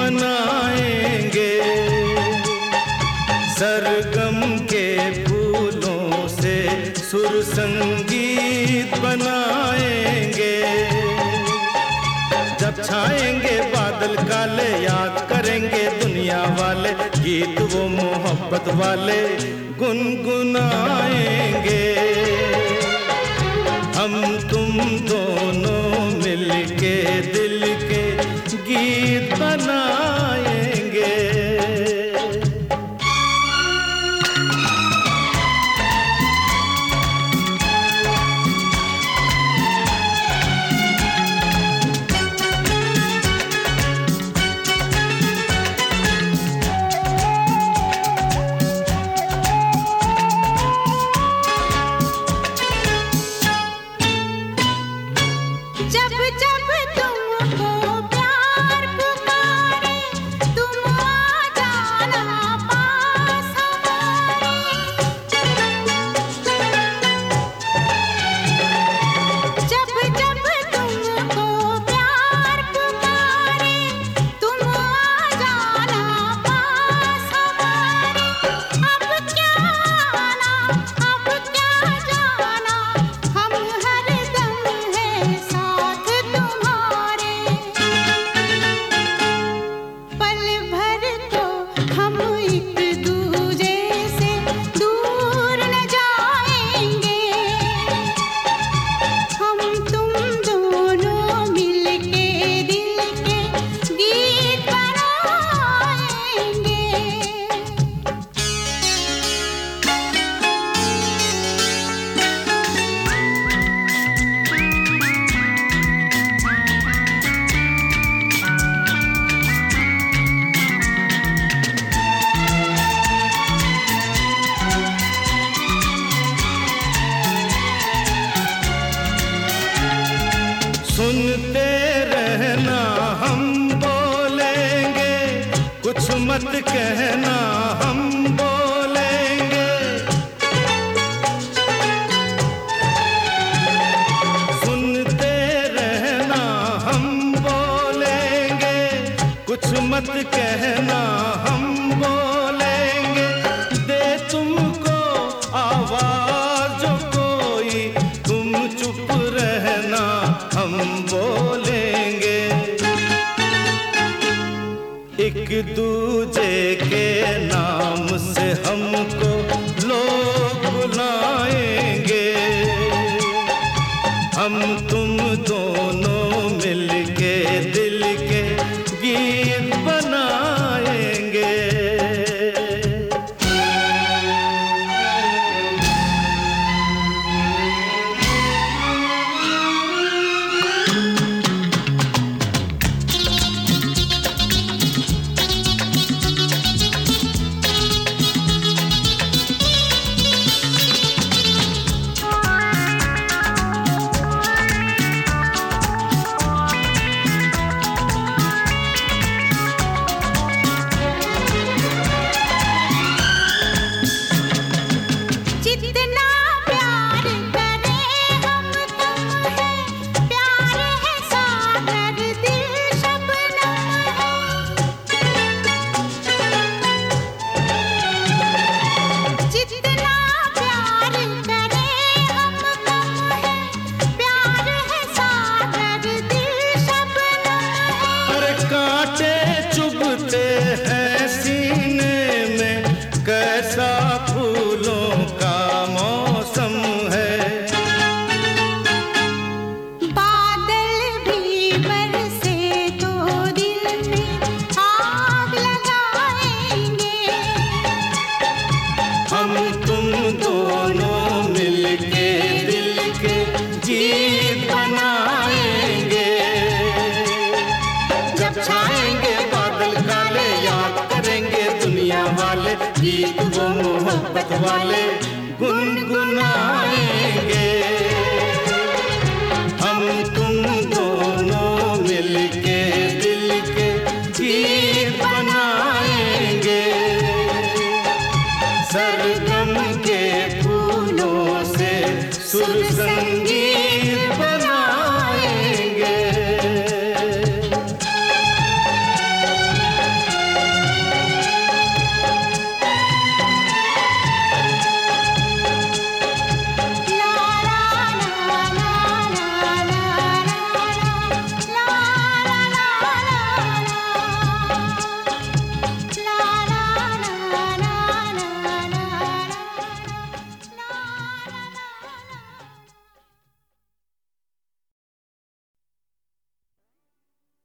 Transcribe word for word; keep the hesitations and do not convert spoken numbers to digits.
बनाएंगे, सरगम के फूलों से सुर संगीत बनाएंगे। जब छाएंगे बादल काले, याद करेंगे दुनिया वाले, गीत वो मोहब्बत वाले गुनगुनाएंगे। हम तुम दोनों मिलके दिल के गीत बनाएंगे। जब जब तुमको प्यार पुकारे, तुम आ जाना पास हमारे। जब जब तुमको प्यार पुकारे, तुम आ जाना पास हमारे। अब क्या आना, अब क्या जाना, हम हरदम हैं साथ तुम्हारे। पल भर तो हम एक दूजे से दूर न जाएंगे। हम तुम दोनों मिलके दिल के गीत बनाएंगे। सुनते रहना हम बोलेंगे, कुछ मत कहना हम बोलेंगे। सुनते रहना हम बोलेंगे, कुछ मत कहना हम बोलेंगे। दे तुमको आवाज जो कोई, तुम चुप रहना हम बोलेंगे। एक दूजे के नाम से हमको लोग बुलाएंगे। हम तुम दोनों मिलके दिल के गीत बनाएंगे। जितना प्यार करें हम तुम है, प्यार है सागर दिल शबनम है। जितना प्यार करें हम तुम है, प्यार है सागर दिल शबनम है। अरे कांटे चुभते हैं सीने में, कैसा फूलों का मौसम है। बादल भी बरसे तो दिल में आग लगाएंगे। हम तुम दोनों मिलके दिल के गीत बनाएंगे। जब छाएंगे बादल काले, याद करेंगे दुनिया वाले, गीत वो मोहब्बत वाले गुनगुनाएंगे। हम तुम दोनों मिलके दिल के गीत बनाएंगे।